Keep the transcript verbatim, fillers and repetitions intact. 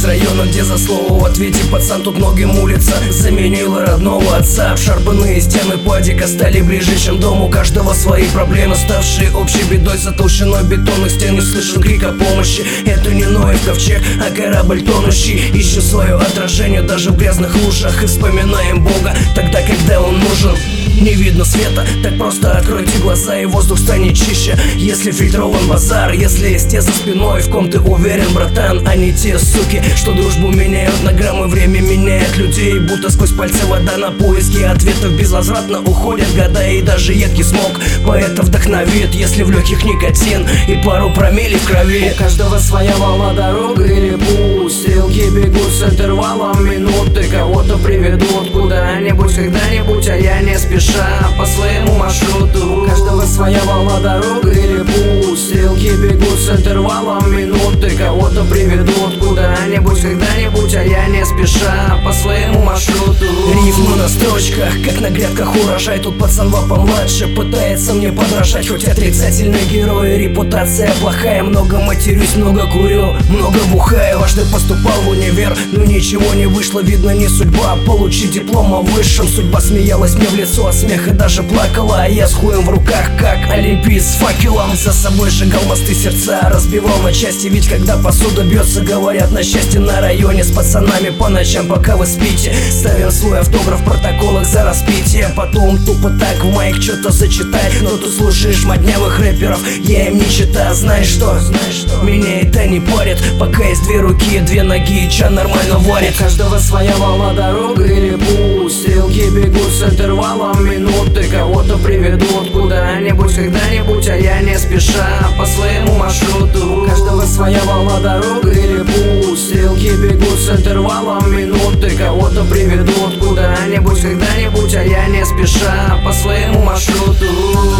района, где за слово в ответе пацан тут многим улица заменила родного отца. Обшарпанные стены падика стали ближе, чем дом. У каждого свои проблемы, ставшие общей бедой. За толщиной бетонных стен не слышен крика помощи. Это не Ноев ковчег, а корабль тонущий. Ищем свое отражение даже в грязных лужах и вспоминаем Бога тогда, когда он нужен. Не видно света, так просто откройте глаза, и воздух станет чище. Если фильтрован базар, если есть те за спиной, в ком ты уверен, братан, а не те суки, что дружбу меняют на граммы. Время меняет людей, будто сквозь пальцы вода. На поиски ответов безвозвратно уходят года, и даже едкий смог поэта вдохновит, если в легких никотин и пару промилле в крови. У каждого своя волна, дорога или путь. Стрелки бегут с интервалом минуты, кого-то приведут куда-нибудь, когда-нибудь, а я не спешу по своему маршруту. У каждого своя волна, дорога или путь. Стрелки бегут с интервалом минуты, кого-то приведут куда-нибудь, когда-нибудь, а я не спеша по своему маршруту. Рифмы на строчках, как на грядках урожай. Тут пацанва помладше пытается мне подражать, хоть отрицательный герой, репутация плохая. Много матерюсь, много курю, много бухаю. Важно поступал в универ, но ничего не вышло. Видно, не судьба получить диплом о высшем. Судьба смеялась мне в лицо, смеха даже плакала, а я с хуем в руках, как олимпиец с факелом. За собой сжигал мосты сердца, разбивал на части. Ведь когда посуда бьется, говорят, на счастье на районе. С пацанами по ночам, пока вы спите, ставим свой автограф в протоколах за распитие. Потом тупо так в майк что-то зачитать. Но тут слушаешь моднявых рэперов, я им не читаю. Знаешь что? Знаешь что? Меня это не парит, пока есть две руки, две ноги, и чан нормально варит. У каждого своя волна, дорога или путь. Стрелки бегут с интервалом минуты, кого-то приведут куда-нибудь, когда-нибудь, а я не спеша по своему маршруту. У каждого своя волна, дорога или путь. Стрелки бегут с интервалом минуты, кого-то приведут куда-нибудь, когда-нибудь, а я не спеша по своему маршруту.